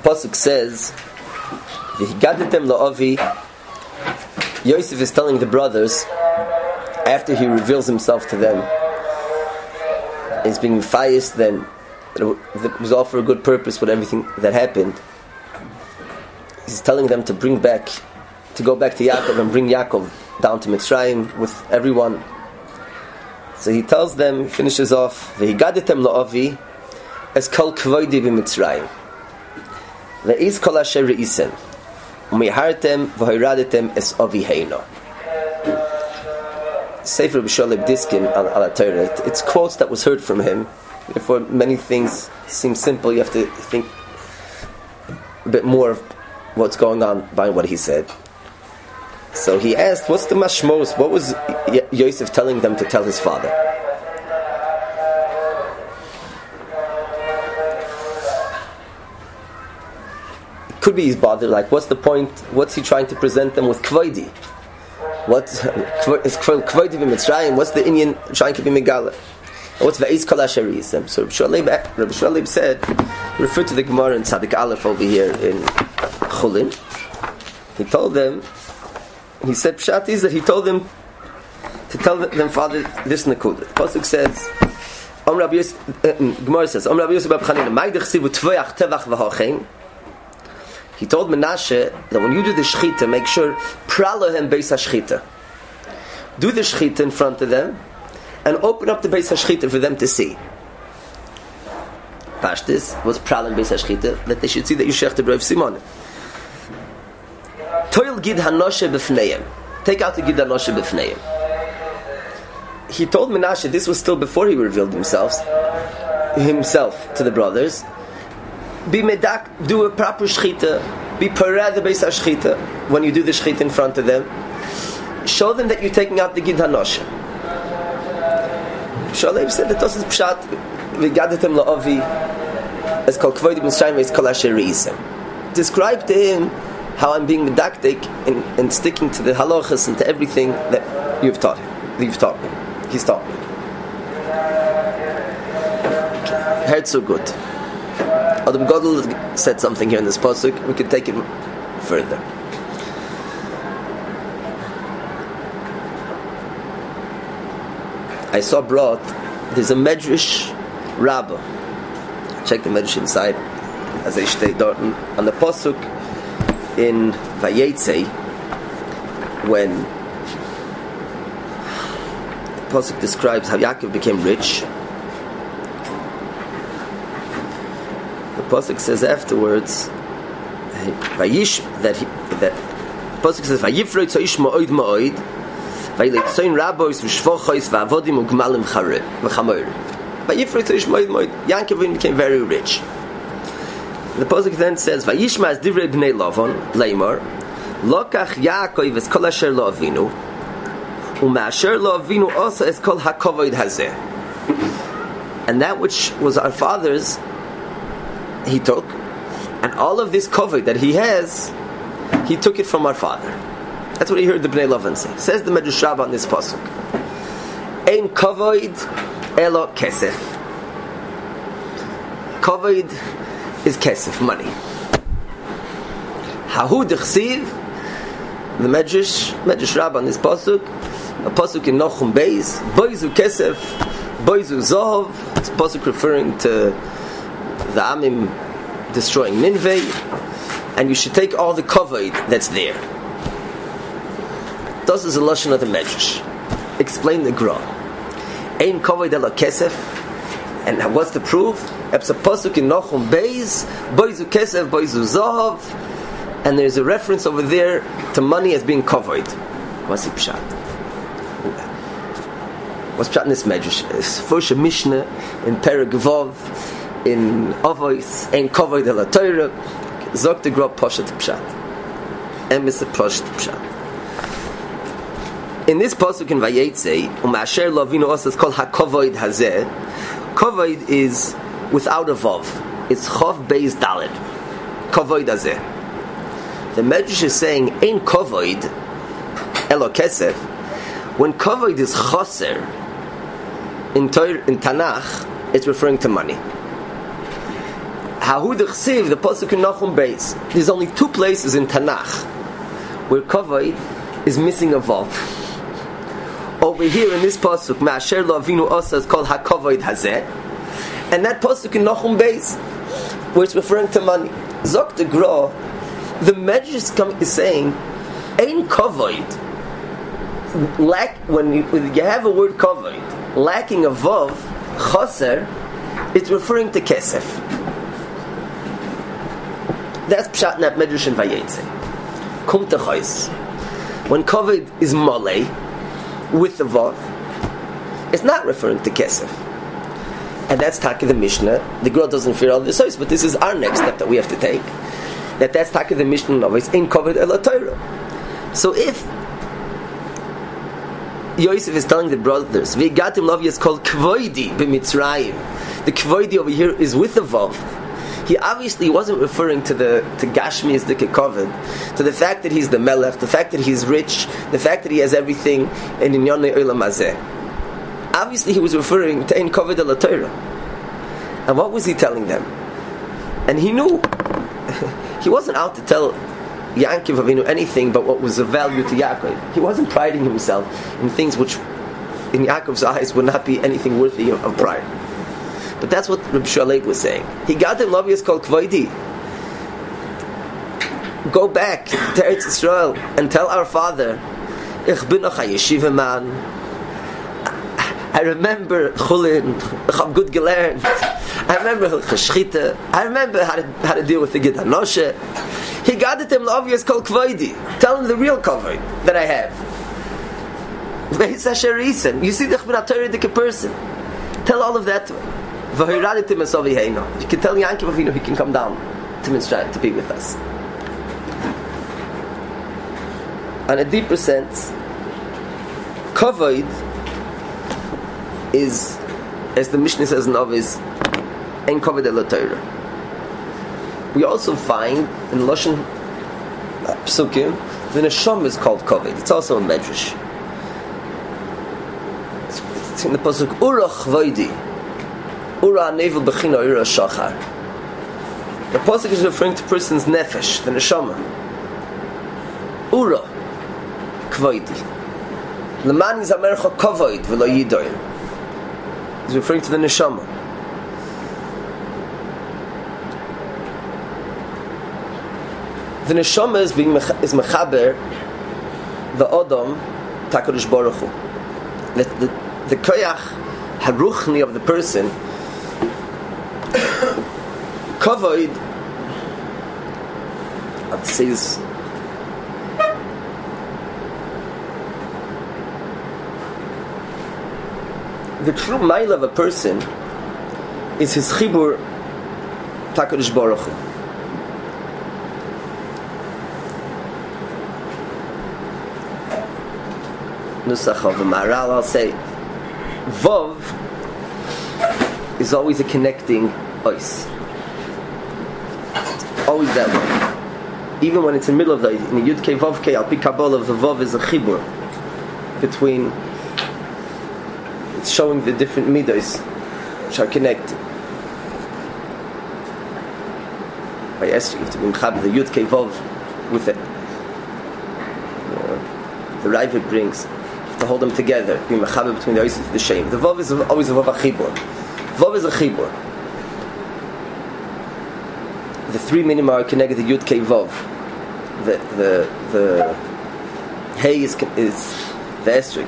Pasuk says, "V'higadatem la'avi." Yosef is telling the brothers after he reveals himself to them. He's being fayis. Then it was all for a good purpose with everything that happened. He's telling them to go back to Yaakov and bring Yaakov down to Mitzrayim with everyone. So he tells them, he finishes off, "V'higadatem la'avi es kol kvoidi b'Mitzrayim. Ve'is kol asher re'isem. U'mihartem v'hoiradetem es avi heino." Sefer B'Sholem Diskin al Torah. It's quotes that was heard from him. Therefore, many things seem simple. You have to think a bit more of what's going on behind what he said. So he asked, "What's the mashmos? What was Yosef telling them to tell his father?" It could be he's bothered. Like, what's the point? What's he trying to present them with kvoidi? What is kvoidi b'Mitzrayim? What's the Inyan trying to be megala? What's ve'is kol asher yisem? So Rabbi Shalib said, refer to the Gemara in Tzadik Aleph over here in Chulin. He told them. He said pshat is that he told them to tell them father this nakuda. Pasuk says, Gemara says, Rabbi Yosef bar Chanina, Ma'id chsivu tvoyach tevach v'hochein. He told Menashe that when you do the shechita, make sure pralahem beis hashchita. Do the shechita in front of them and open up the beis hashchita for them to see. Pashtis was pralam beis hashchita, that they should see that you shech the brave Simon. Toil gid hanoshe b'fneim. Take out the gid hanoshe b'fneim. He told Menashe, this was still before he revealed himself to the brothers. Be medak, do a proper shchita. Be parad the beis hashchita when you do the shchita in front of them. Show them that you're taking out the gid hanoshe. Shalev said that this is pshat. V'gadatem la'avi as kol kvodim Mitzrayim as kol asher re'isem. Describe to him how I'm being medactic and sticking to the halachas and to everything that you've taught him. That you've taught me. He's taught me. Heard so good. Adam Godel said something here in this pasuk. We could take it further. I saw brought. There's a Medrash Rabbah. Check the Medrash inside as I stay dort on the pasuk in Vayetze, when the pasuk describes how Yaakov became rich. The pasuk says afterwards, Vayish that the pasuk says Vayifroi tzaish ma'od ma'od Vayletzain rabbos v'shvochos v'avodim u'gmalim v'chamer. Vayifroi tzaish ma'od ma'od. Yaakov became very rich. The pasuk then says, "Vayishma as divrei bnei Lavan leimar, lokach Yaakov es kol asher lo avinu, u'ma'asher lo avinu also es kol hakovod hazeh." And that which was our father's, he took, and all of this kovod that he has, he took it from our father. That's what he heard the bnei Lavan say. Says the Medrash Rabbah on this pasuk, "Ein kovod elo kesef." Kovod is kesef, money. Hahu d'chsiv, the Medrash Rabbah on this pasuk, a pasuk in Nochum Beis, boizu kesef, boizu zov. It's a pasuk referring to the Amim destroying Nineveh, and you should take all the kavod that's there. This is a lashon of the Medrash. Explain the Gra. Ein kavod ela kesef. And what's the proof? It's a pasuk in Nochum Beis, boizu kesef, boizu zahav, and there's a reference over there to money as being covered. What's the pshat? What's pshat in this medrash? It's first a Mishnah in Perek Vav in Avos ein covered el Torah. Zok the Gra pashat pshat. Emes the pashat pshat. In this pasuk in Vayetze, u'ma'asher lo avinu also is called hakovoid hazeh. Kovoid is without a vav. It's chav beis daled. Kovoid hazeh. The Medrash is saying, "Ein kovoid elo kesef." When kovoid is chaser in Tanakh, it's referring to money. Hahudach Siv, the pasuk in Nachum Beis. There's only two places in Tanakh where kavod is missing a vav. Over here in this pasuk, Ma'asher Lo Avinu Osa is called HaKavod Hazeh, and that pasuk in Nachum Beis, where it's referring to money. Zok the Gra, the Medrash is saying, Ein kavod, when you have a word kavod, lacking a vav, chaser, it's referring to kesef. That's pshat nat Medrash in Vayetze. Kum techais. When kavod is malay with the vav, it's not referring to kesef. And that's Taka the Mishnah. The Gra doesn't fear all the source, but this is our next step that we have to take. That's Taka the Mishnah of it's in kavod ela Torah. So if Yosef is telling the brothers, V'gatim Lavi is called Kvoidi b'Mitzrayim. The Kvoidi over here is with the vav. He obviously wasn't referring to Gashmi as the Kekavod, to the fact that he's the Melech, the fact that he's rich, the fact that he has everything in Inyonei Olam Hazeh. Obviously he was referring to Ein Kavod Ela Torah. And what was he telling them? And he knew he wasn't out to tell Yaakov Avinu anything but what was of value to Yaakov. He wasn't priding himself in things which in Yaakov's eyes would not be anything worthy of pride. But that's what Reb Shaleit was saying. He got him Lavi is called Kvoidi. Go back to Eretz Yisrael and tell our father, Ich bin noch a yeshiva man. I remember Chulin, ich hab good gelernt. I remember Cheshchita. I remember how to deal with the Gid HaNoshe. He got it him Lavi is called Kvoidi. Tell him the real Kvoid that I have. You see the Chbin HaTorah person. Tell all of that to him. You can tell Yankov Avinu he can come down to Mitzrayim to be with us. On a deeper sense, kavod is, as the Mishnah says in Ovis, ein kavod ela Torah. We also find in Lashon Psukim the neshama is called kavod. It's also in Medrash. It's in the pasuk Urach Vaidi. Ura nevel bechina ura shachar. The pasuk is referring to a person's nefesh, the neshama. Ura kvoidi. Leman is amercha kavoid v'lo yidoyim. He's referring to the neshama. The neshama is mechaber the Adam Takadosh Baruch Hu. The koyach haruchni of the person. Kavod, I'd say this. The true mile of a person is his chibur Takadosh Baruch Hu. Nusach of the Maharal, I'll say, Vav is always a connecting ice. Always that way. Even when it's in the middle of the in the Yud Kei Vav Kei, Al Pi Kabbalah of the Vav is a chibur between. It's showing the different midos which are connected. I asked you if to be mechab the Yud Kei Vav with it. The Ravid brings to hold them together, be mechab between the ice and the shame. The Vav is always a Vav chibur. Vav is a chibur. The three minim are connected to Yud Kei Vav. The Hey is the asterisk.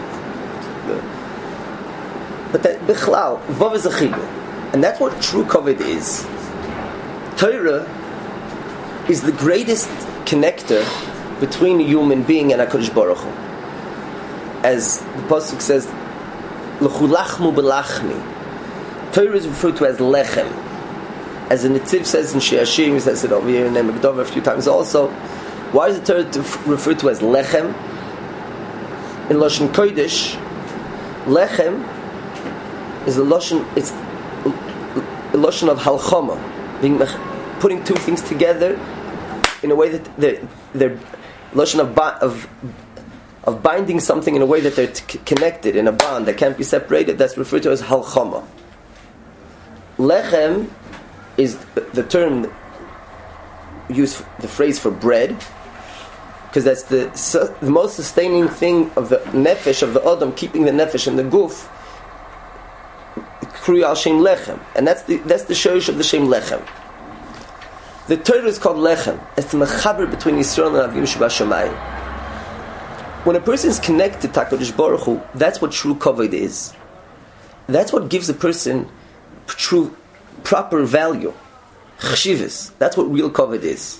But that Bichlal, Vav is a chibur, and that's what true kavod is. Torah is the greatest connector between a human being and HaKadosh Baruch Hu. As the pasuk says, "L'chulachmu belachmi." Torah is referred to as lechem. As the Nitziv says in Sheashim, he says it over here in Megdova a few times also. Why is the Torah referred to as lechem? In Lashon Kodesh, lechem is a Lashon, it's a Lashon of halchama, putting two things together in a way that they're Lashon of binding something in a way that they're connected in a bond that can't be separated. That's referred to as halchama. Lechem is the term used, the phrase for bread, because that's the most sustaining thing of the nefesh of the Adam, keeping the nefesh in the guf. Krui al Shem Lechem, and that's the shorish of the Shem Lechem. The Torah is called Lechem. It's the mechaber between Yisrael and Avinu Shebashamayim. When a person is connected to HaKadosh Baruch Hu, that's what true kavod is. That's what gives a person true, proper value. Chshivas. That's what real kavod is.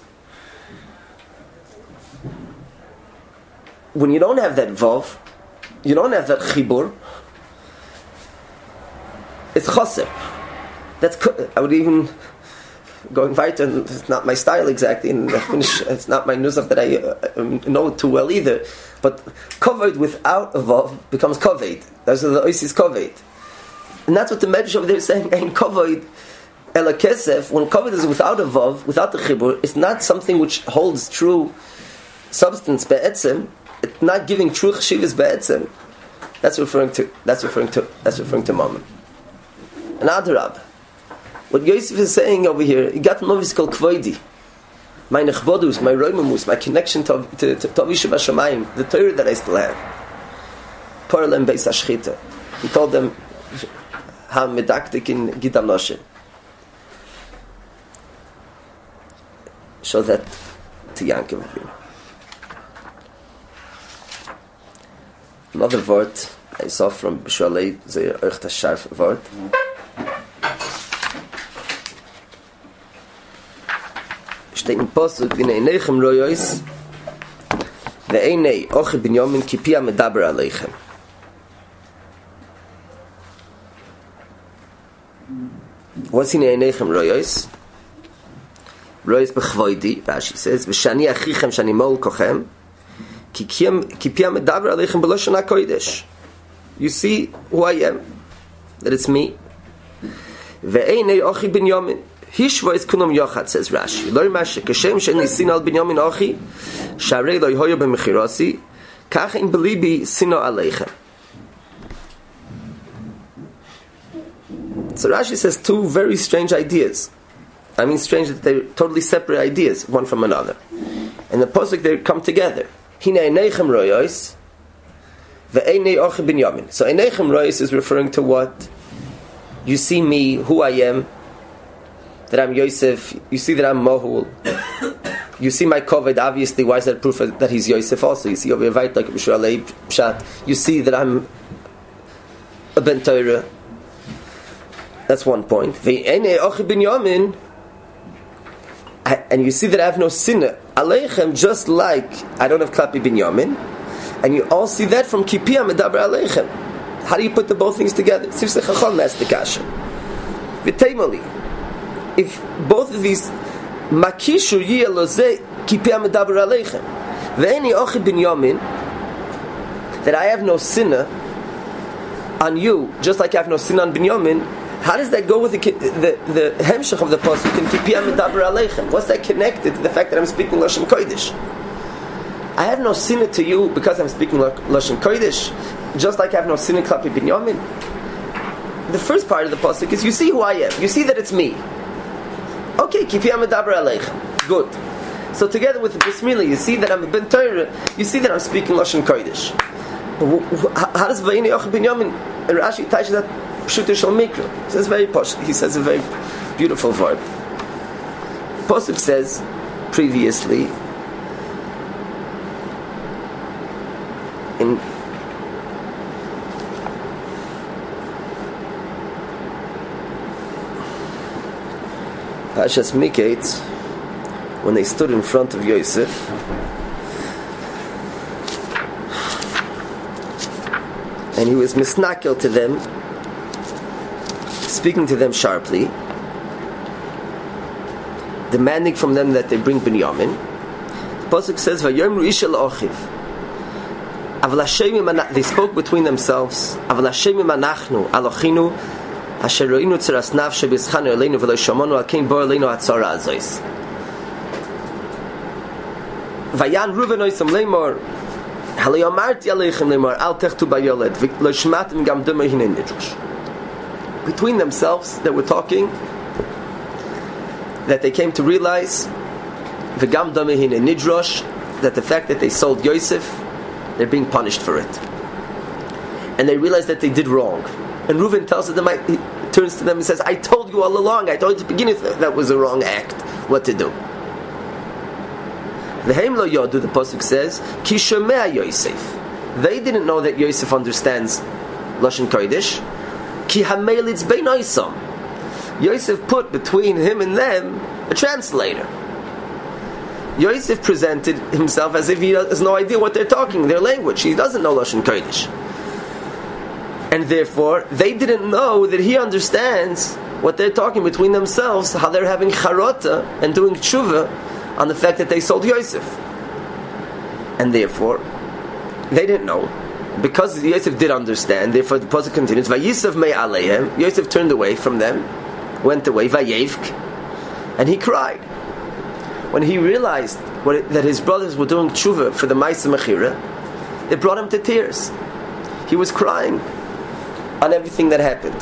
When you don't have that vav, you don't have that chibur, it's chosem. I would even, going weiter, it's not my style exactly, and it's not my nuzach that I know too well either, but kavod without a vav becomes kavod. Those are the oisis kavod. And that's what the Medrash over there is saying, in kavod, ela kesef, when kavod is without a vav, without the chibur, it's not something which holds true substance be'etzem, it's not giving true chshivas be'etzem. That's referring to Mammon. And Adarab. What Yosef is saying over here, he got novice called kvoidi. My nechbodus, my roimamus, my connection to Yishuv HaShamayim, the Torah that I still have. Paralem Beis HaShchita. He told them, ha medaktik in Gidam Noshe. Show that to Yankov. Another word I saw from B'Shalei, the Erchta Sharf word. Steht in Posuk, v'nei neichem royois, ve'einei ochi binyomin kipia medaber aleichem. What's in neichem royois? Royois b'chvoidi, Rashi says, v'shani achichem shani mol kochem, kipia medaber aleichem b'loshon HaKodesh. You see who I am, that it's me. Ve'einei ochi binyomin. Hishvois kunam yochad, says Rashi. Loi mashe kashem she'en nisin al binyamin achi sharei loi hoyo b'mechirasi kach in belibi sino aleichem. So Rashi says two very strange ideas. I mean strange that they're totally separate ideas, one from another. And the posuk they come together. Hine einechem royos ve'einei achi binyamin. So einechem royos is referring to what? You see me, who I am, that I'm Yosef, you see that I'm Mohul, you see my kavod, obviously, why is that proof that he's Yosef also? You see over here, right, like B'Shalei Pshat, you see that I'm a Ben Torah. That's one point. Ve'enei ochi binyamin, and you see that I have no sinner, aleichem, just like I don't have klapi binyamin, and you all see that from kipia medaber aleichem. How do you put the both things together? Sifsei Chacham, that's the kasha. V'teimali, if both of these makishu yiyelozeh kipia medaber aleichem ve'eni ochi binyamin, that I have no sinner on you, just like I have no sin on binyamin, how does that go with the hemshech of the pasuk in kipia medaber aleichem? What's that connected to the fact that I'm speaking Lashon Kodesh? I have no sinner to you because I'm speaking Lashon Kodesh, just like I have no sinner klapi binyamin. The first part of the pasuk is you see who I am, you see that it's me. Okay, kipia medaber aleichem. Good. So together with the Bismillah, you see that I'm a Ben Torah, you see that I'm speaking Lashon Kodesh. How does Vayini Yoch Binyamin and Rashi touch that Pshuta Shal Mikra? He says very posh. He says a very beautiful word. Posuk says previously in Pashas Miketz, when they stood in front of Yosef, and he was misnakel to them, speaking to them sharply, demanding from them that they bring Binyamin. The pasuk says, "Vayomru isha la'ochiv." They spoke between themselves. Aval Hashem manachnu alochinu asher roinu tzeras nafshe b'yischanu aleinu v'lo shomonu al kein bar aleinu hatzara azois. Vayan Ruven oisam leimor halo yamarti aleichem leimor al techtu bayoled v'lo shmatim gam duma hinen nidrush. Between themselves, they were talking, that they came to realize v'gam damehin nidrosh, that the fact that they sold Yosef, they're being punished for it. And they realized that they did wrong. And Reuven tells them, he turns to them and says, I told you all along, I told you at the beginning that was a wrong act, what to do. V'heim lo yodu, the pasuk says, ki shomea Yosef. They didn't know that Yosef understands Lashon Kodesh. Ki hamelitz bein oisam. Yosef put between him and them a translator. Yosef presented himself as if he has no idea what they're talking, their language. He doesn't know Lashon Kodesh. And therefore, they didn't know that he understands what they're talking between themselves, how they're having charata and doing tshuva on the fact that they sold Yosef. And therefore, they didn't know. Because Yosef did understand, therefore the pasuk continues, Vayisov mei aleihem, Yosef turned away from them, went away, Vayevk, and he cried. When he realized that his brothers were doing tshuva for the Ma'aseh Mechira, it brought him to tears. He was crying on everything that happened.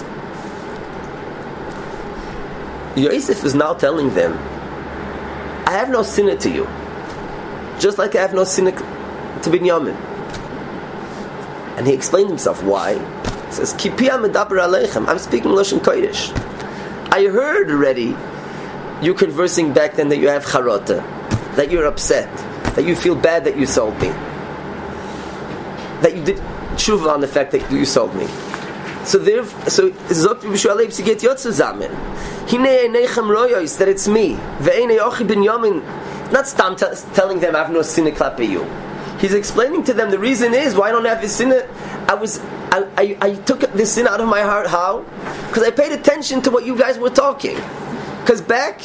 Yosef is now telling them, I have no sinner to you, just like I have no sinner to Binyamin. And he explained himself why. He says, Kipiyah medaber aleichem, I'm speaking Lashon Kodesh. I heard already you conversing back then that you have charata, that you're upset, that you feel bad that you sold me, that you did tshuva on the fact that you sold me. So Zokt B'Shu Alev Siget Yotzu Zamen. Hinei Einechem Royos, that it's me. Ve'enei Ochi Binyamin. Not stam telling them I have no sinner klape you. He's explaining to them the reason is why I don't have this sinner. I took this sin out of my heart. How? Because I paid attention to what you guys were talking. Because back,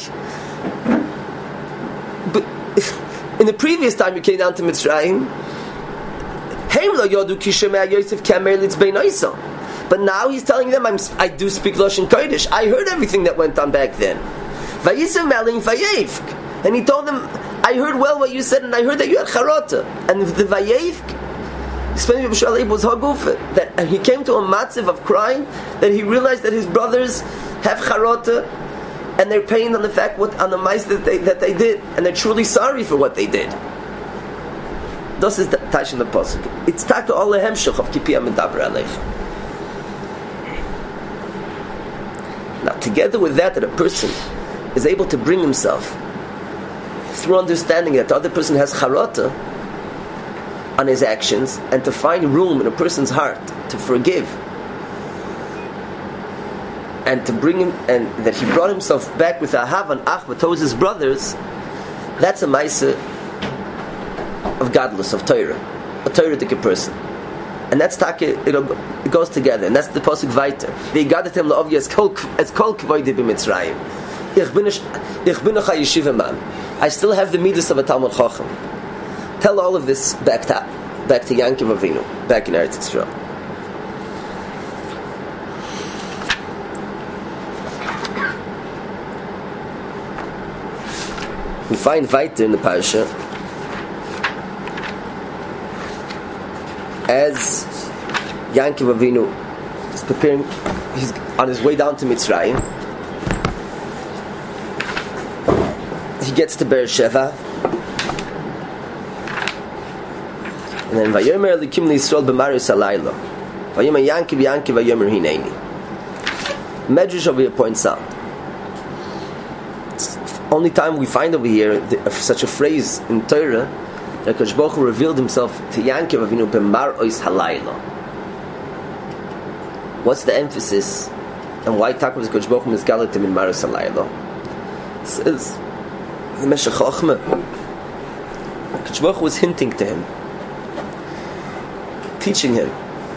in the previous time you came down to Mitzrayim, Heim lo yodu ki shemea Yosef kamer litz bein oisam. But now he's telling them, I do speak Lashon Kodesh. I heard everything that went on back then. Vayisem melin vayevk. And he told them, I heard well what you said, and I heard that you had charata. And the vayevk, explaining to B'Shu was hagufet, that he came to a matziv of crying, that he realized that his brothers have charata, and they're paying on the fact on the mice that they did, and they're truly sorry for what they did. This is the Tash in the pasuk. It's Taka Olehem Shech of Kipiyah Medaber Aleichem. Now, together with that a person is able to bring himself through understanding that the other person has charata on his actions, and to find room in a person's heart to forgive, and to bring him, and that he brought himself back with Ahav and Achva towards his brothers, that's a Maisa of godless, of Torah, a Torah-tic person. And that's it goes together, and that's the pasuk weiter. V'igadatem la'ovya as kol kvoide b'Mitzrayim. Ich bin a yeshiva man. I still have the midas of a Talmud Chacham. Tell all of this back to Yankiv Avinu, back in Eretz Yisrael. We find weiter in the parasha as Yankiv Avinu is preparing, he's on his way down to Mitzrayim. He gets to Beersheva, and then Vayomer Elikim L'Yisrael b'Maris Halayla. Vayomer Yankiv Vayomer Hineini. Medrash over here points out, it's the only time we find over here such a phrase in Torah that Kadosh Baruch Hu revealed himself to Yankiv Avinu b'Maris Halayla. What's the emphasis, and why Takkos Kadosh Baruch Hu Mizgalet him in Maris Halayla? It says the Meshech Chochmah, Kadosh Baruch Hu was hinting to him, teaching him,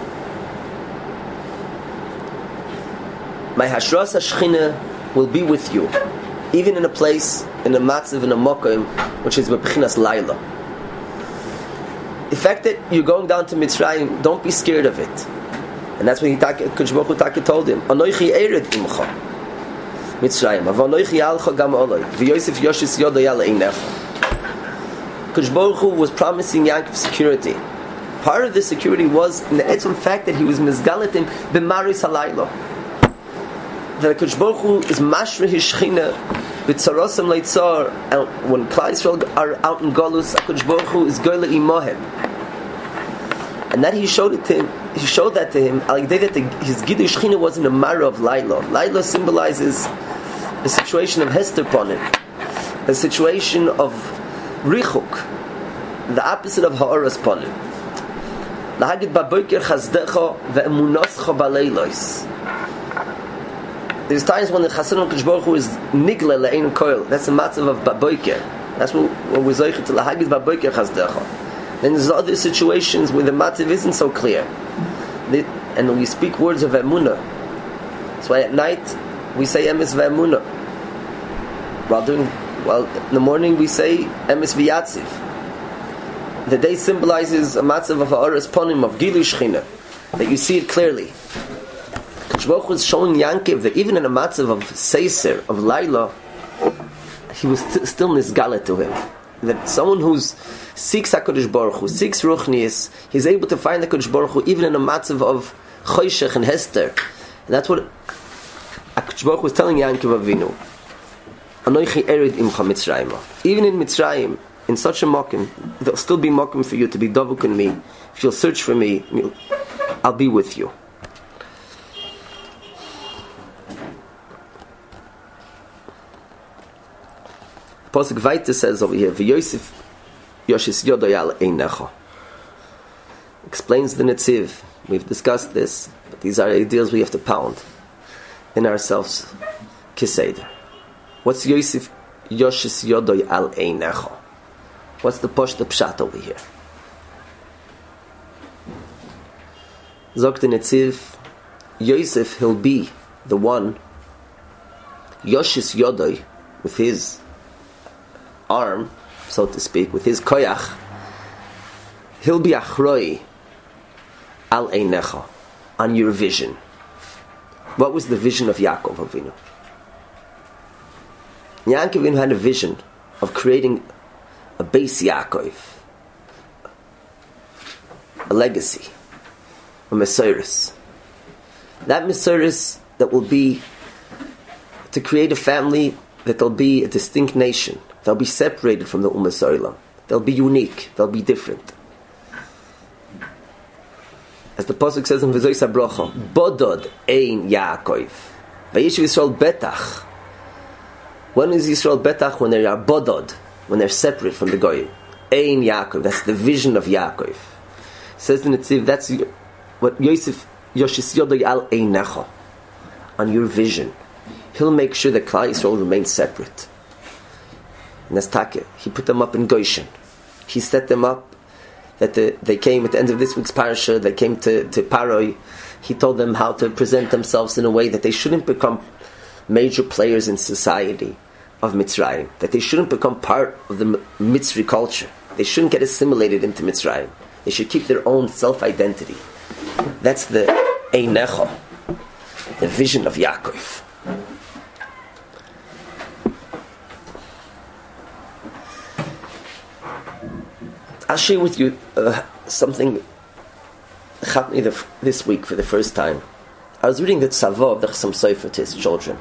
my Hashras HaShechina will be with you, even in a place, in a matzav, in a mokim, which is B'Bchinas Laila. The fact that you're going down to Mitzrayim, don't be scared of it. And that's what Kadosh Baruch Hu told him. Anoichi ered imcha Mitzrayim, avanoichi alcha gam oloi, v'Yosef yoshis yodo yala einecha. Kadosh Baruch Hu was promising Yaakov security. Part of the security was in the actual fact that he was mizgaletim b'maris halayla. That Kadosh Baruch Hu is mashra his shechina With Tzarosam Leitzar, when Klal Yisrael are out in Golus, HaKadosh Baruch Hu is Goyle Imohem. And that he showed it to him. He showed that to him. His Gidui Shechina wasn't a Mara of Laila. Laila symbolizes a situation of Hester Ponim, a situation of Richuk, the opposite of Ha'aras Ponim. Lahagid Baboker Chazdecha ve'emunascha baleilos. There's times when the Chasadim HaKadosh Baruch Hu is Nigla le'ein koil. That's the matzav of Baboker. That's what we're zeicher to Lahagid Baboker Chazdecha. Then there's other situations where the matzav isn't so clear. And we speak words of emunah. That's why at night we say emes ve'emunah. While in the morning we say emes v'yatziv. The day symbolizes a matzav of ha'aras ponim, of Gilui Shechina, that you see it clearly. Kadosh Baruch Hu is showing Yankiv that even in a matzav of Seiser, of Laila, he was still nisgala to him. That someone who seeks HaKadosh Baruch Hu, seeks Ruchnius, he's able to find HaKadosh Baruch Hu even in a matzav of Choshech and Hester. And that's what HaKadosh Baruch Hu was telling Yankiv Avinu. Anoichi erid imcha Mitzrayim. Even in Mitzrayim, in such a mokim, there'll still be mokim for you to be dovuk in me. If you'll search for me, I'll be with you. Pasuk Vaita says over here, V'Yosef Yoshis Yodoy al Einecha. Explains the Netziv. We've discussed this, but these are ideas we have to pound in ourselves. Kiseder. What's Yosef Yoshis Yodoy al Einecha? What's the pshat over here? Zok the Netziv, Yosef, he'll be the one, Yoshis Yodoy, with his arm, so to speak, with his koyach, he'll be achroi al einecha, on your vision. What was the vision of Yaakov Avinu? Yaakov Avinu had a vision of creating a base Yaakov, a legacy, a Mesiris. That Mesiris that will be to create a family that will be a distinct nation. They'll be separated from the Ummah Olam. They'll be unique. They'll be different. As the pasuk says in V'zois HaBrocha, Bodod ein Yaakov, Vayishev Yisrael betach. When is Yisrael betach? When they are bodod, when they're separate from the Goyim. Ein Yaakov. That's the vision of Yaakov. It says in the Tziv, that's what Yosef Yoshis Yodoy al Einecha, on your vision. He'll make sure that Klal Yisrael remains separate. And that's Takeh. He put them up in Goshen. He set them up that they came at the end of this week's parasha, they came to Paroi. He told them how to present themselves in a way that they shouldn't become major players in society of Mitzrayim, that they shouldn't become part of the Mitzri culture. They shouldn't get assimilated into Mitzrayim. They should keep their own self-identity. That's the Einecha, the vision of Yaakov. I'll share with you something happened this week for the first time. I was reading the Tzava of the Chassam Sofer to his children.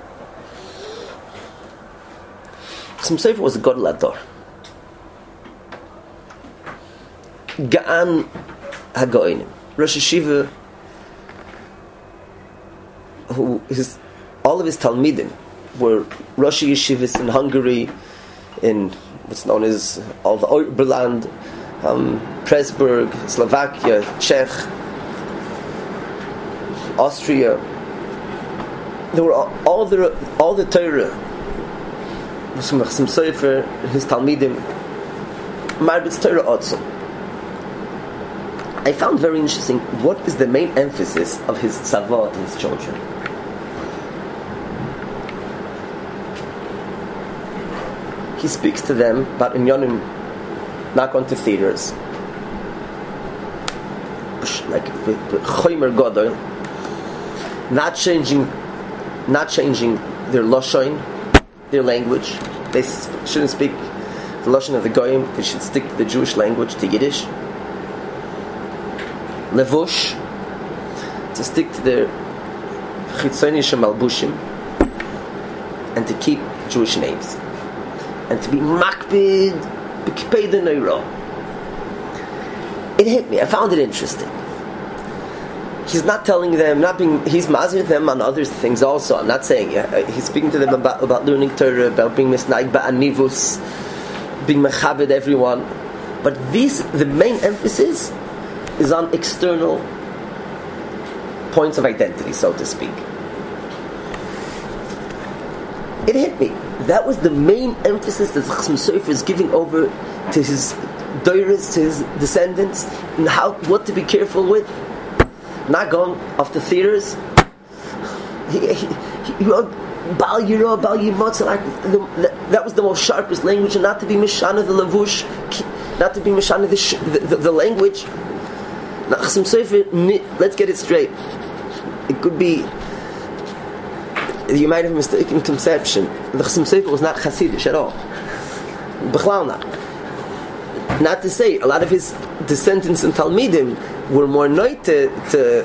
Chassam Sofer was a Gadol Ador. Ga'an HaGoinim. Rosh Hashiva, all of his Talmidim were Rosh Yeshivas in Hungary, in what's known as all the Oberland, Pressburg, Slovakia, Czech, Austria. There were all the Torah. Some Sefer, his Talmidim, Marbitz Torah also. I found very interesting what is the main emphasis of his tzava to his children. He speaks to them about inyanim, not going to theaters, like with chomer gadol, not changing their lashon, their language. They shouldn't speak the lashon of the goyim. They should stick to the Jewish language, to Yiddish. Levush, to stick to their chitzonish malbushim, and to keep Jewish names, and to be makbid b'kipei the neira. It hit me. I found it interesting. He's not telling them, he's mazir them on other things also. I'm not saying, he's speaking to them about learning Torah, about being misnaig ba'anivus, being mechabed everyone. But the main emphasis is on external points of identity, so to speak. It hit me. That was the main emphasis that Chasam Sofer is giving over to his doiras, to his descendants, and what to be careful with. Not going off the theaters. Bal Yira, Bal Yimotz, that was the most sharpest language, and not to be Mishana the Lavush, not to be Mishana the language. Chasam Sofer, let's get it straight. It could be, you might have a mistaken conception. The Chasam Sofer was not Hasidish at all. B'chlal not. Not to say, a lot of his descendants and Talmidim were more known to the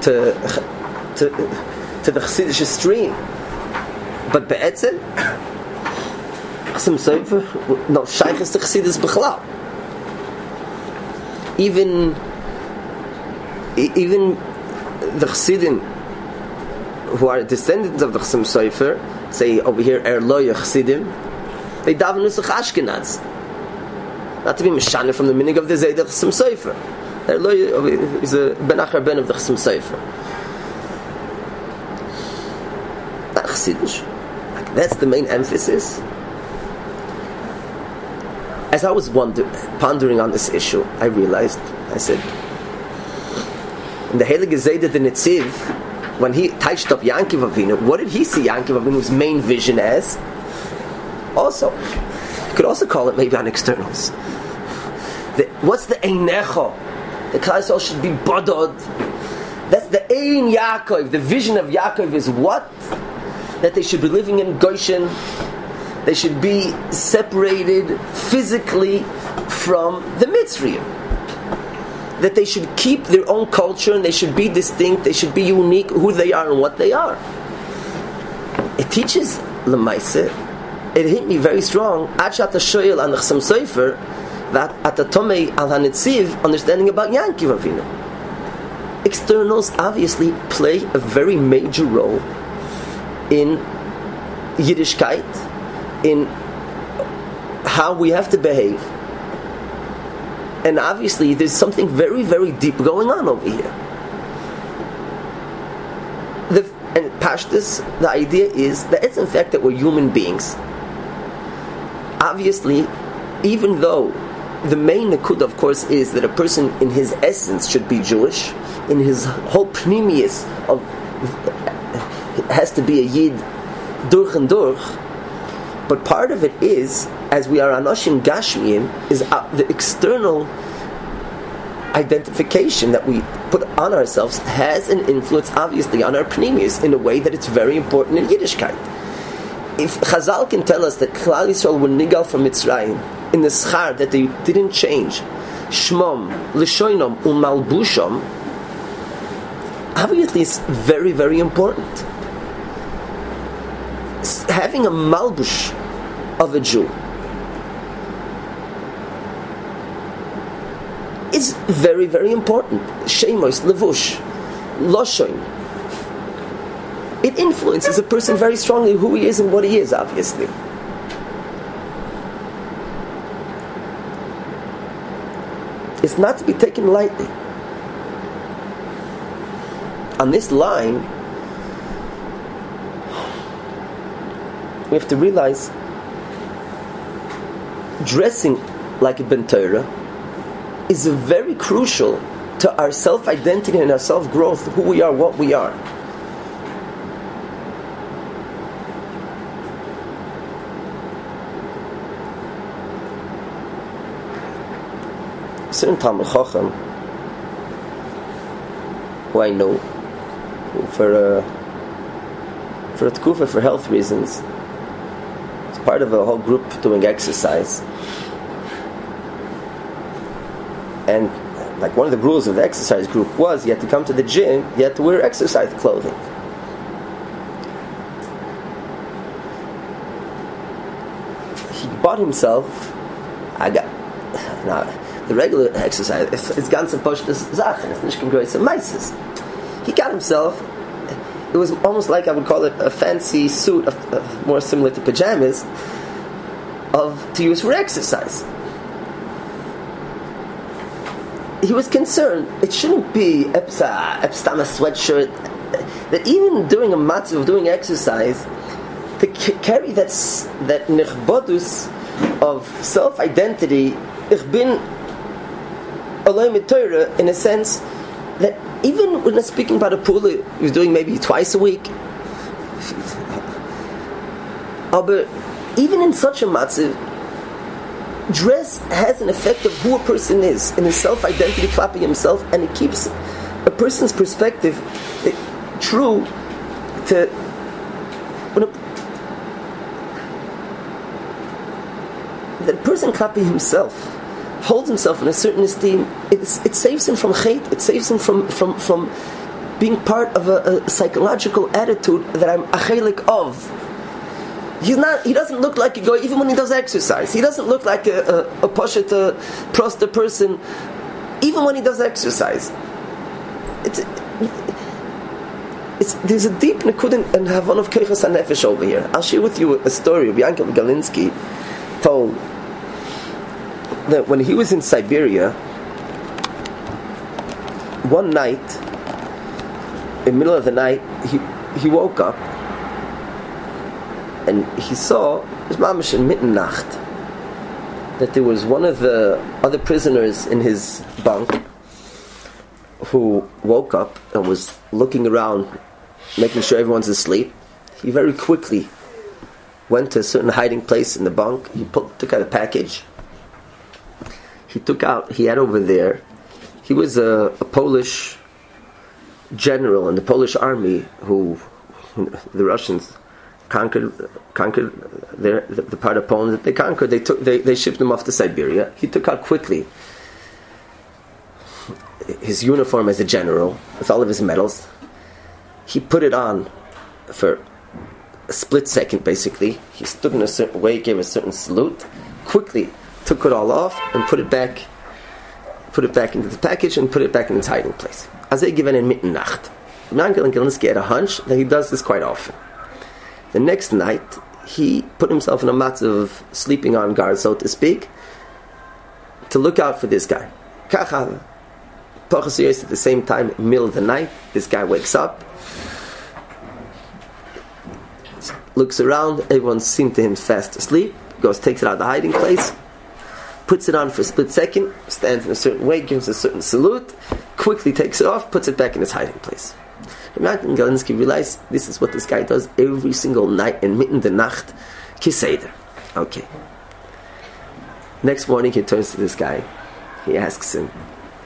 Chassidish stream. But be'etzem, Chasam Sofer, no, shaykhs to Chassidus b'chlal. Even the Chassidim who are descendants of the Chasam Sofer, say over here, Erloya Chassidim, they daven Nusach Ashkenaz. Not to be Mishana from the meaning of the Zayd of Chasam Sofer. Erloya is a Ben Achar Ben of the Chasam Sofer. Not Chassidish. That's the main emphasis. As I was pondering on this issue, I realized, I said, in the Heilige Zayda the Netziv, when he touched up Yankiv Avinu, what did he see Yankiv Avinu's main vision as? Also, you could also call it maybe on externals. What's the Einecho? The Klal Yisrael should be bodod. That's the Ein Yaakov. The vision of Yaakov is what? That they should be living in Goshen. They should be separated physically from the Mitzrayim. That they should keep their own culture and they should be distinct, they should be unique, who they are and what they are. It teaches L'maaseh. It hit me very strong. Achat HaShoyel and Chasam Sofer, that at the Tomei al HaNetziv, understanding about Yankiv Avinu. Externals obviously play a very major role in Yiddishkeit, in how we have to behave. And obviously there's something very, very deep going on over here. And Pashtus, the idea is that it's in fact that we're human beings. Obviously, even though the main nakud, of course, is that a person in his essence should be Jewish, in his whole pnimius has to be a Yid durch and durch, but part of it is, as we are Anoshim Gashmiyim, is the external identification that we put on ourselves has an influence, obviously, on our pnimius in a way that it's very important in Yiddishkeit. If Chazal can tell us that Klal Yisrael were nigal from Mitzrayim in the schar, that they didn't change Shmom, Lishoinom, Umalbushom, obviously it's very, very important. Having a malbush of a Jew is very, very important. Shemos, levush, loshoin. It influences a person very strongly who he is and what he is, obviously. It's not to be taken lightly. On this line, we have to realize dressing like a Ben Torah is very crucial to our self-identity and our self-growth, who we are, what we are. A certain Talmid Chacham, who I know, for a tkufa, for health reasons, it's part of a whole group doing exercise. And like one of the rules of the exercise group was you had to come to the gym, you had to wear exercise clothing. he bought himself, the regular exercise, it's ganz pashtus Sachen, it's nicht größer Meises. He got himself, it was almost like I would call it a fancy suit, more similar to pajamas, to use for exercise. He was concerned it shouldn't be a sweatshirt, that even during a matzah of doing exercise, to carry that nichbodus of self-identity, ich bin alay mit Torah, in a sense that even when speaking about a pula, he was doing maybe twice a week. But even in such a matzah, dress has an effect of who a person is, and his self-identity clapping himself, and it keeps a person's perspective true to the person clapping himself holds himself in a certain esteem. It saves him from hate. It saves him from being part of a psychological attitude that I'm a chelik of. He doesn't look like a guy even when he does exercise. He doesn't look like a pashut, prosta person even when he does exercise. There's a deep nekudan and havon of keichas hanefesh over here. I'll share with you a story of Yankel Galinsky told that when he was in Siberia, one night, in the middle of the night, he woke up and he saw, it was mamash in mitten nacht, that there was one of the other prisoners in his bunk who woke up and was looking around, making sure everyone's asleep. He very quickly went to a certain hiding place in the bunk. He took out a package. He had over there, he was a Polish general in the Polish army who the Russians conquered the part of Poland that they conquered. They shipped him off to Siberia. He took out quickly his uniform as a general with all of his medals. He put it on for a split second, basically. He stood in a certain way, gave a certain salute, quickly took it all off and put it back into the package and put it back in its hiding place. As they given in mitten nacht. Yankel Galinsky had a hunch that he does this quite often. The next night, he put himself in a matzah of sleeping on guard, so to speak, to look out for this guy. Kacha, Pachas at the same time, middle of the night, this guy wakes up, looks around, everyone seems to him fast asleep, goes, takes it out of the hiding place, puts it on for a split second, stands in a certain way, gives a certain salute, quickly takes it off, puts it back in its hiding place. Yankel Galinsky realized this is what this guy does every single night in mitten the nacht, kiseder. Okay. Next morning he turns to this guy, he asks him,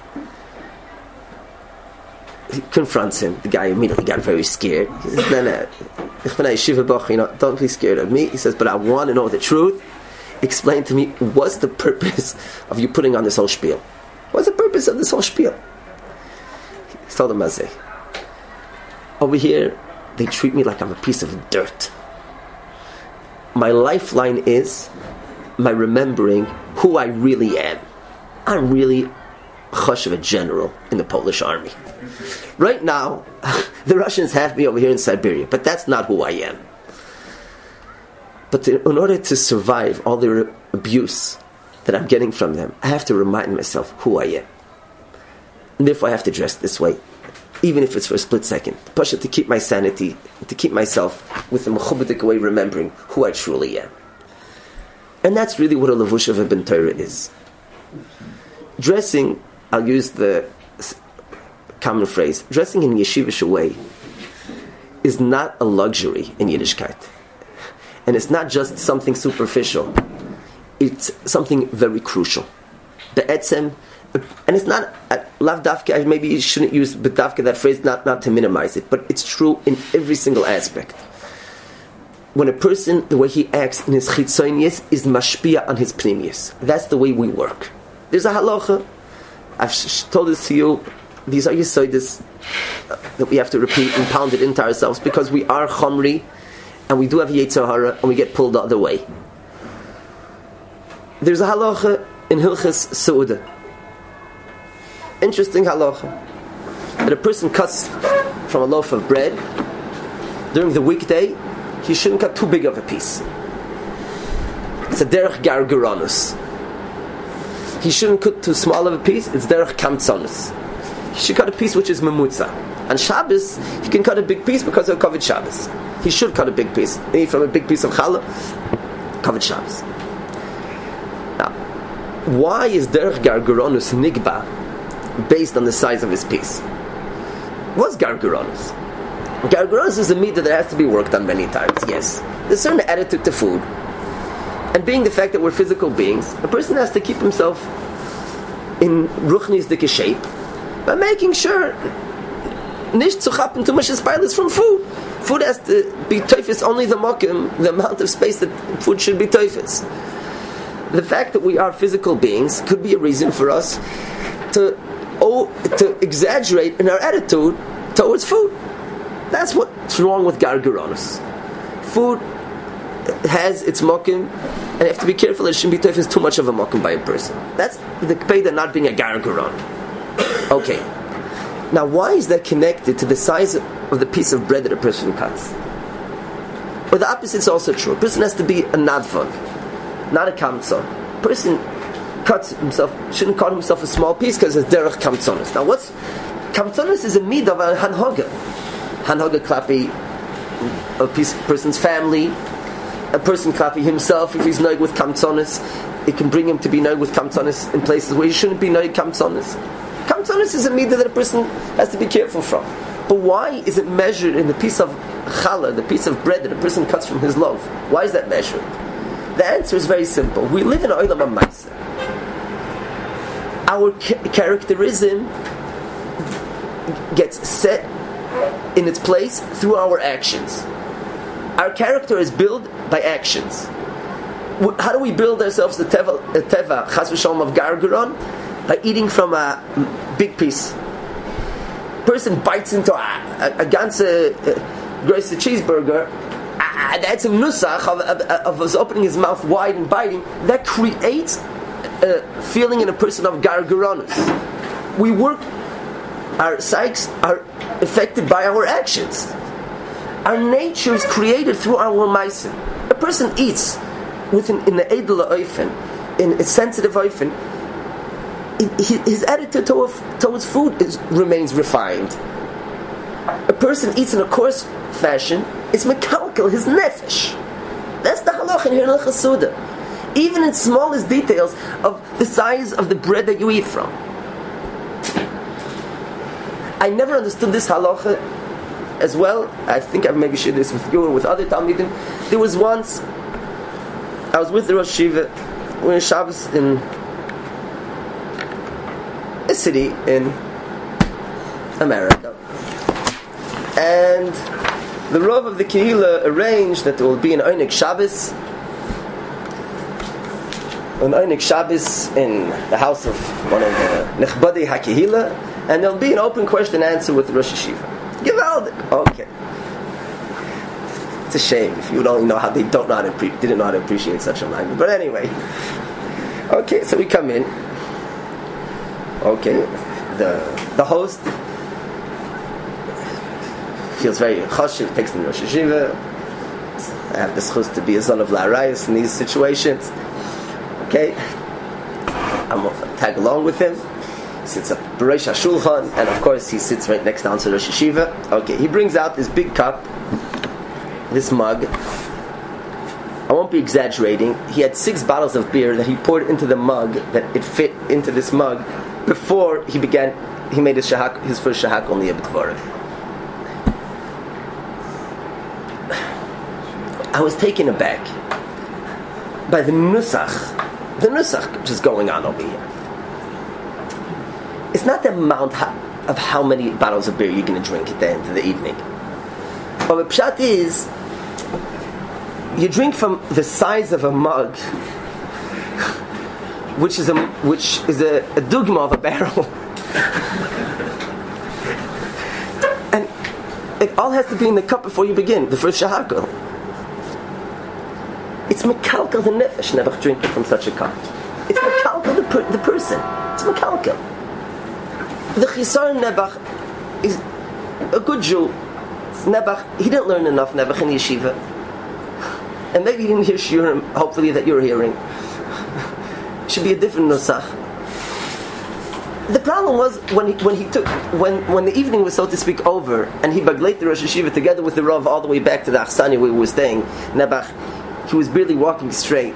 he confronts him. The guy immediately got very scared. He says, no, don't be scared of me. He says, but I want to know the truth. Explain to me, what's the purpose of you putting on this whole spiel? What's the purpose of this whole spiel? He told him, Mazeh, over here, they treat me like I'm a piece of dirt. My lifeline is my remembering who I really am. I'm really a general in the Polish army. Right now, the Russians have me over here in Siberia, but that's not who I am. But in order to survive all the abuse that I'm getting from them, I have to remind myself who I am. And therefore I have to dress this way, even if it's for a split second. Pasha, to keep my sanity, to keep myself with a mechubadik way remembering who I truly am. And that's really what a levush of a ben Torah is. Dressing, I'll use the common phrase, dressing in yeshivish way is not a luxury in Yiddishkeit. And it's not just something superficial. It's something very crucial. Be'etzem, and it's not, lav dafka, maybe you shouldn't use bedavka, that phrase, not to minimize it, but it's true in every single aspect. When a person, the way he acts in his chitzonius is mashpia on his pnimius. That's the way we work. There's a halacha, I've told this to you, these are yesoides that we have to repeat and pound it into ourselves, because we are chomri, and we do have Yetzer Hara, and we get pulled the other way. There's a halacha in Hilchas Seudah. Interesting halacha. That a person cuts from a loaf of bread during the weekday, he shouldn't cut too big of a piece. It's a derech garguranus. He shouldn't cut too small of a piece. It's derech kamtzonus. He should cut a piece which is memutza. On Shabbos, he can cut a big piece because of Kavod Shabbos. He should cut a big piece. Eat from a big piece of challah, Kavod Shabbos. Now, why is derech garguranus nigba based on the size of his piece? What's garguranus? Garguranus is a meat that has to be worked on many times, yes. There's a certain attitude to food. And being the fact that we're physical beings, a person has to keep himself in ruchnisdike shape by making sure nicht zu chappen too much is from food. Food has to be teufus, only the mokim, the amount of space that food should be teufus. The fact that we are physical beings could be a reason for us to exaggerate in our attitude towards food. That's what's wrong with garguranus. Food has its mokim, and you have to be careful that it shouldn't be teufus too much of a mokim by a person. That's the kpeda not being a garguran. Okay. Now, why is that connected to the size of the piece of bread that a person cuts? Well, the opposite is also true. A person has to be a nadvag, not a kamtzon. A person shouldn't cut himself a small piece because it's derech kamtzonis. Now, what's kamtzonis is a mid of a hanhoga. Hanhoga klapi a person's family, a person klapi himself if he's noig with kamtzonis. It can bring him to be noig with kamtzonis in places where he shouldn't be noig kamtzonis. Kamtzonis is a midah that a person has to be careful from. But why is it measured in the piece of challah, the piece of bread that a person cuts from his loaf? Why is that measured? The answer is very simple. We live in olam ha'maaseh. Our characterism gets set in its place through our actions. Our character is built by actions. How do we build ourselves the teva chas v'shalom of garguron? By eating from a big piece. Person bites into a ganze große cheeseburger. That's a nusach of us opening his mouth wide and biting. That creates a feeling in a person of garguranus. We work. Our psyches are affected by our actions. Our nature is created through our maisim. A person eats in the edel oifen, in a sensitive oifen. His attitude towards food remains refined. A person eats in a coarse fashion, it's mekalkel, his nefesh. That's the halach in Hilchas Seudah. Even in smallest details of the size of the bread that you eat from. I never understood this halacha as well. I think I've maybe shared this with you or with other Talmidim. There was once, I was with the Rosh Yeshiva, we're in Shabbos in a city in America, and the Rav of the Kehillah arranged that there will be an Einik Shabbos in the house of one of the Nechbadei HaKehillah, and there'll be an open question and answer with the Rosh Yeshiva. Gewaldig. Okay. It's a shame if you would only know how they didn't know how to appreciate such a language. But anyway, okay, so we come in. Okay, the host feels very chashiv, takes the Rosh Yeshiva. I have the schus to be a son of La'arayas in these situations. Okay, I'm going to tag along with him. He sits up Bereish HaShulchan, and of course he sits right next to Ansar Rosh Yeshiva. Okay, he brings out this big cup, this mug. I won't be exaggerating. He had 6 bottles of beer that he poured into the mug, that it fit into this mug, before he made his first shahak on the Yebet. I was taken aback by the nusach which is going on over here. It's not the amount of how many bottles of beer you're going to drink at the end of the evening. But the pshat is, you drink from the size of a mug, which is a dugma of a barrel. And it all has to be in the cup before you begin, the first shahakal. It's mekalkel the nefesh Nebuch drinking from such a cup. It's mekalkel the person. It's mekalkel. The Chisar Nebuch is a good Jew. Nebuch, he didn't learn enough Nebuch in yeshiva. And maybe he didn't hear shiurim, hopefully that you're hearing. Should be a different nusach. The problem was when the evening was, so to speak, over, and he bagleit the Rosh Yeshiva together with the Rav all the way back to the Achsani where he was staying, Nebuch, he was barely walking straight.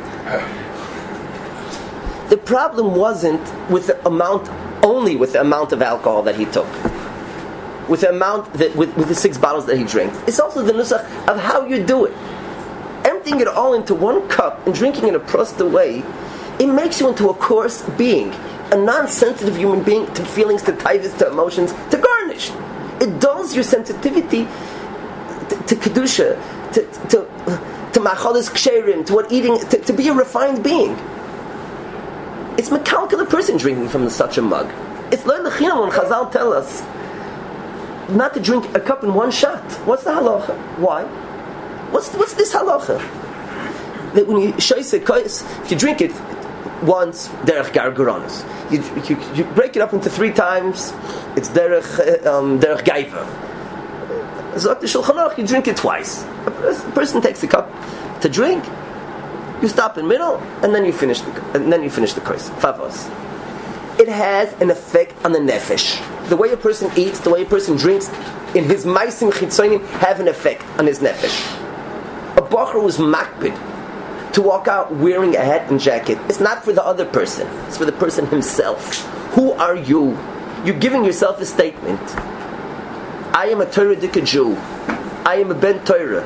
The problem wasn't with the amount of alcohol that he took, with the amount with the 6 bottles that he drank. It's also the nusach of how you do it. Emptying it all into one cup and drinking in a prosta way, it makes you into a coarse being, a non-sensitive human being to feelings, to taivas, to emotions, to garnish. It dulls your sensitivity to kedusha, to machalas ksherim, to what eating, to be a refined being. It's mekalkel the person drinking from such a mug. It's lo lechinam when Chazal tell us not to drink a cup in one shot. What's the halacha? Why? What's this halacha? That when you shoyse kois, if you drink it once, derech gargaronos. You break it up into 3 times, it's derech gaiva. Zok the Shulchan Aruch, you drink it twice. A person takes a cup to drink, you stop in the middle, and then you finish the kois. Favos. It has an effect on the nefesh. The way a person eats, the way a person drinks, in his maisim chitzonim have an effect on his nefesh. A bacher who's makbid to walk out wearing a hat and jacket, it's not for the other person, it's for the person himself. Who are you? You're giving yourself a statement. I am a Torah Dika Jew. I am a Ben Torah.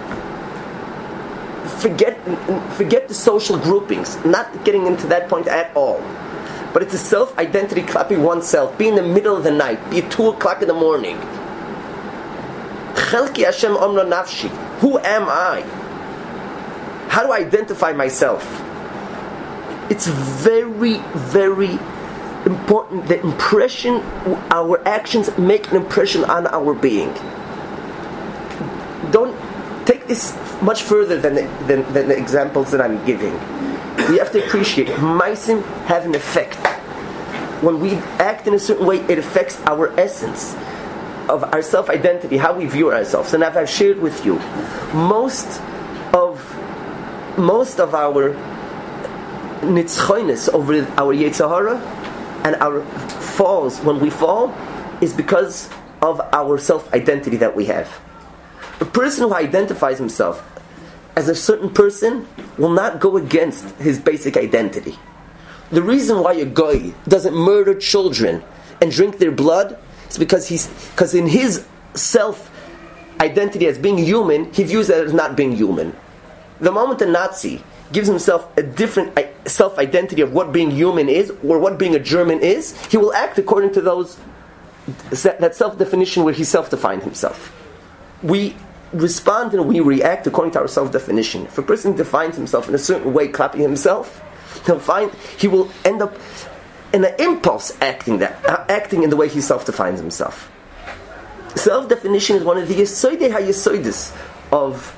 Forget the social groupings, not getting into that point at all. But it's a self-identity clapping oneself. Be in the middle of the night, be at 2 o'clock in the morning. Chelki Hashem Omra Nafshi. Who am I? How do I identify myself? It's very, very important. The impression, our actions make an impression on our being. Don't take this much further than the examples that I'm giving. We have to appreciate maisim have an effect. When we act in a certain way, it affects our essence of our self-identity, how we view ourselves. And I've shared with you, most of our nitzchonis over our Yetzer Hara and our falls, when we fall, is because of our self-identity that we have. A person who identifies himself as a certain person will not go against his basic identity. The reason why a goy doesn't murder children and drink their blood is because in his self-identity as being human, he views that as not being human. The moment a Nazi gives himself a different self-identity of what being human is, or what being a German is, he will act according to that self-definition where he self-defined himself. We respond and we react according to our self-definition. If a person defines himself in a certain way, clapping himself, he will end up in an impulse acting in the way he self-defines himself. Self-definition is one of the yesoidei hayesoidis of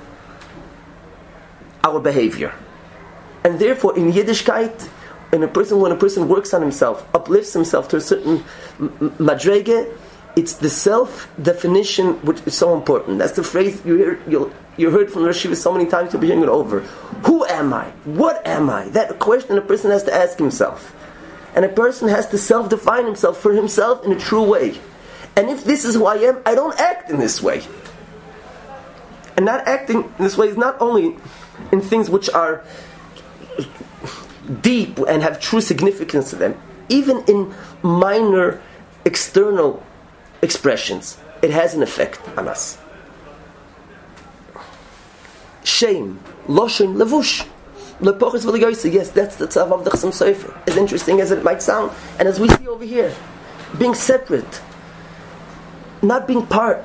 our behavior. And therefore, in Yiddishkeit, when a person works on himself, uplifts himself to a certain madrege, it's the self-definition which is so important. That's the phrase you heard from Rosh Yeshiva so many times, you'll be hearing it over. Who am I? What am I? That question a person has to ask himself. And a person has to self-define himself for himself in a true way. And if this is who I am, I don't act in this way. And not acting in this way is not only in things which are deep and have true significance to them, even in minor external expressions, it has an effect on us. Shame, loshin, levush, lepochis v'legoyse. Yes, that's the tzav of the Chassam Sofer. As interesting as it might sound, and as we see over here, being separate, not being part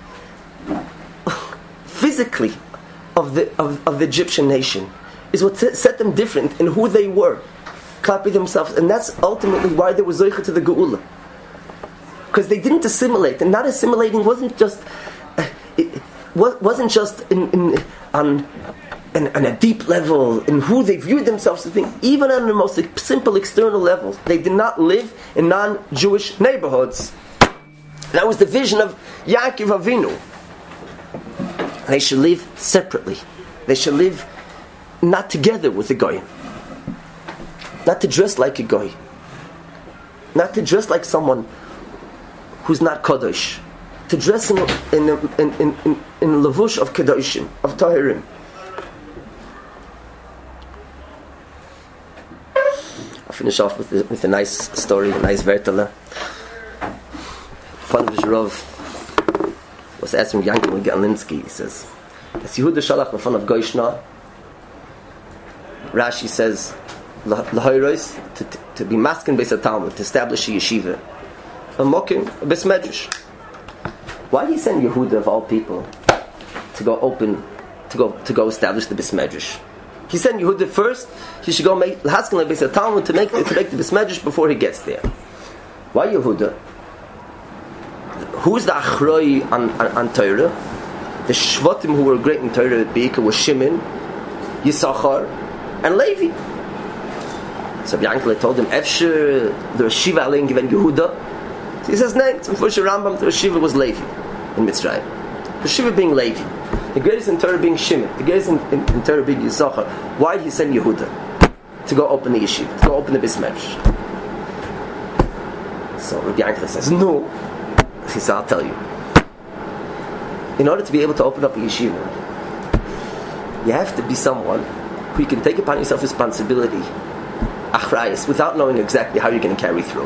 physically of the Egyptian nation, is what set them different in who they were, clapping themselves, and that's ultimately why they were zoicha to the geula, because they didn't assimilate, and not assimilating wasn't just on a deep level, in who they viewed themselves to think, even on the most simple external levels. They did not live in non-Jewish neighborhoods. That was the vision of Yaakov Avinu. They should live separately. They should live not together with the Goyim. Not to dress like a Goy. Not to dress like someone who's not Kadosh. To dress in levush of Kadoshim, of Tahirim. I'll finish off with a nice story, a nice vertala. Panovich Rov was asking Yankel Galinsky, he says, as Yehuda Shalach in front of Goyshna, Rashi says, L'hoiros, to be maskin beis Talmud, to establish a yeshiva, a mokim, a bes medrash. Why did he send Yehuda of all people to go establish the bes medrash? He sent Yehuda first. He should go make l'haskin beis Talmud to make the bes medrash before he gets there. Why Yehuda? Who's the achroi on Torah? The shvatim who were great in Torah Beika were Shimon, Yisachar, and Levi. So Yankele told him, Efsher, the Shiva Alein given Yehuda. So he says, no, it's unfortunate Rambam, the Shiva was Levi in Mitzrayim. The Shiva being Levi. The greatest in Torah being Shimon. The greatest in Torah being Yisachar. Why did he send Yehuda? To go open the yeshiva, to go open the Bis Medrash. So Rabbi Yankele says, no. He said, I'll tell you. In order to be able to open up a yeshiva, you have to be someone who you can take upon yourself responsibility, achrayus, without knowing exactly how you're going to carry through.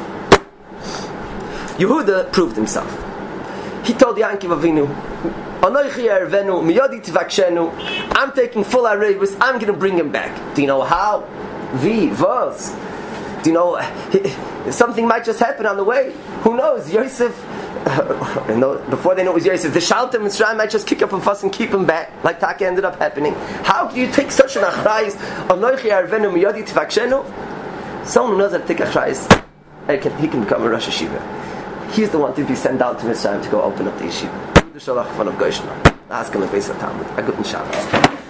Yehuda proved himself. He told Yaakov Avinu, Anochi ervenu miyodi tivakshenu, I'm taking full arayvus, I'm going to bring him back. Do you know how? Was. Do you know, something might just happen on the way. Who knows? Yosef, before they know it was Yosef, the Shalta Mitzrayim might just kick up a fuss and keep him back, like Taka ended up happening. How do you take such an achrayis? Anochi arvenu miyodi tivakshenu? Someone who knows how to take achrayis, he can become a Rosh Hashiva. He's the one to be sent out to Mitzrayim to go open up the yeshiva. The Shalach in front of Goyshna. Ask him a Beis Talmud. A good Shabbat.